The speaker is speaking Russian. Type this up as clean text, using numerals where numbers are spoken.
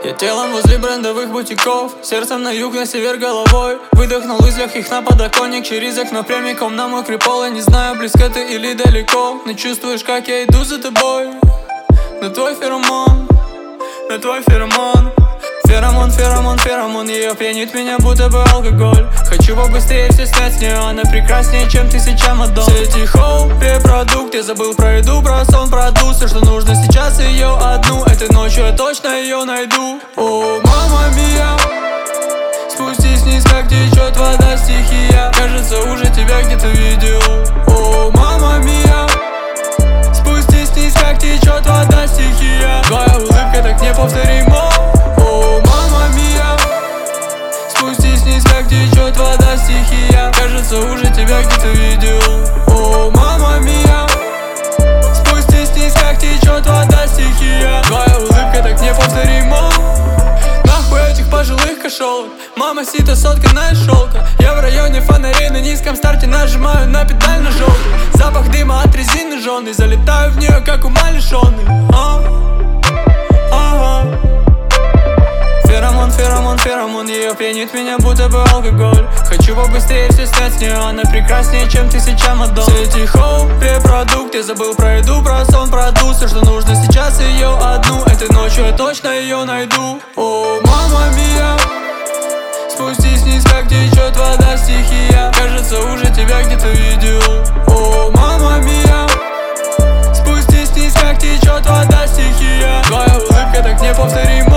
Я телом возле брендовых бутиков, сердцем на юг, на север головой. Выдохнул из легких на подоконник, через окно прямиком на мокрый пол. Я не знаю, близко ты или далеко, но чувствуешь, как я иду за тобой. На твой феромон, на твой феромон. Феромон, феромон, феромон, ее пьянит меня, будто бы алкоголь. Хочу побыстрее все снять с нее, она прекраснее, чем тысяча мадонн. Все эти хоу-препродукт, я забыл про еду, про сон, про душ. Все, что нужно сейчас, ее одну. Этой ночью я точно ее найду. О, мама мия, спустись вниз, как течет вода, стихия. Кажется, уже тебя где-то видел. О, мама мия, спустись вниз, как течет вода, стихия. Твоя улыбка так неповторима. Как течет вода, стихия. Кажется, уже тебя где-то видел. О, мама мия, спустись вниз, как течет вода, стихия. Твоя улыбка так неповторима. Нахуй этих пожилых кошелок, мама сита сотканная из шелка. Я в районе фонарей, на низком старте нажимаю на педаль на желтый. Запах дыма от резины жженый, залетаю в нее, как умалишенный. Феромон, феромон, феромон, ее пьянит меня, будто бы алкоголь. Хочу побыстрее все снять с нее, она прекраснее, чем тысяча мадонн. Все эти хоу-препродукт, я забыл про еду, про сон, про душ. Все, что нужно сейчас, ее одну. Этой ночью я точно ее найду. О, мама мия, спустись вниз, как течет вода, стихия. Кажется, уже тебя где-то видел. О, мама мия, спустись вниз, как течет вода, стихия. Твоя улыбка так неповторима.